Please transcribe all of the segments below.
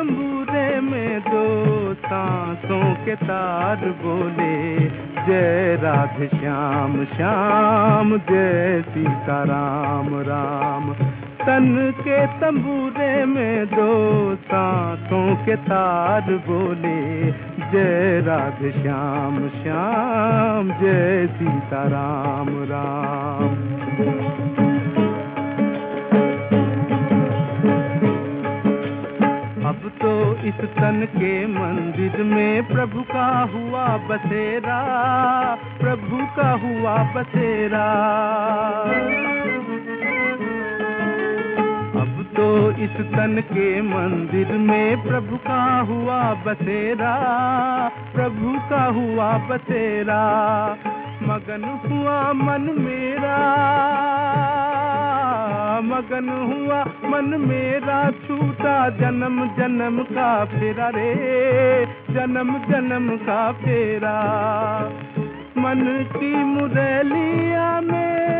तंबूरे में दो सांसों के तार बोले, जय राधे श्याम श्याम, जय सीता राम राम। तन के तंबूरे में दो सांसों के तार बोले, जय राधे श्याम श्याम, जय सीता राम राम। अब तो इस तन के मंदिर में प्रभु का हुआ बसेरा, प्रभु का हुआ बसेरा। अब तो इस तन के मंदिर में प्रभु का हुआ बसेरा, प्रभु का हुआ बसेरा। मगन हुआ मन मेरा, मगन हुआ मन मेरा, छूटा जन्म जन्म का फेरा रे, जन्म जन्म का फेरा। मन की मुरलिया में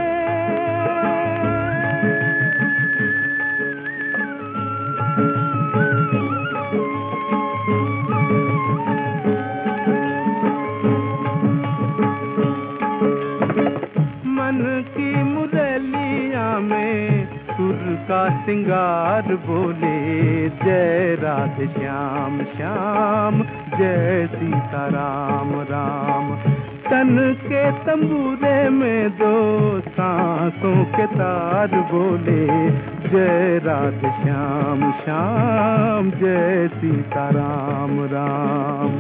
मन की मुरलिया में सुर का सिंगार बोले, जय राधे श्याम श्याम, जय सीता राम राम। तन के तंबूरे में दो सांसों के तार बोले, जय राधे श्याम श्याम, जय सीता राम राम।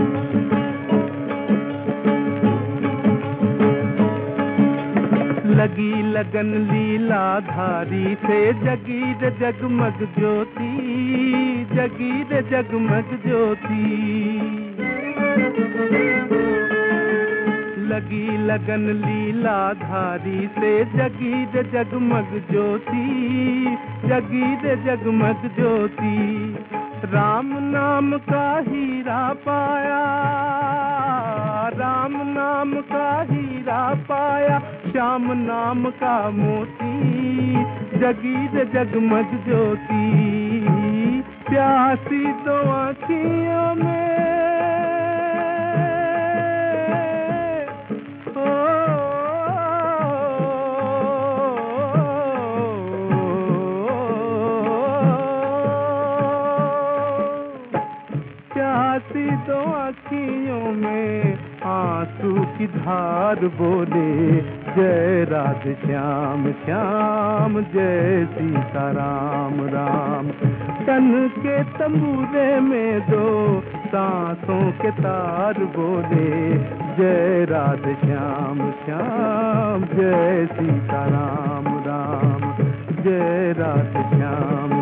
लगी लगन लीला धारी से, जगी रे जगमग ज्योति, जगी रे जगमग ज्योति। लगी लगन लीला धारी से, जगी रे जगमग ज्योति, जगी रे जगमग ज्योति। राम नाम का हीरा पाया, राम नाम का हीरा पाया, श्याम नाम का मोती, जगी रे जगमग ज्योति। प्यासी दो आँखियों में प्यासी दो आँखियों में आंसू की धार बोले, जय राधे श्याम श्याम, जय सीता राम राम। तन के तंबूरे में दो सांसों के तार बोले, जय राधे श्याम श्याम, जय सीता राम राम, जय राधे श्याम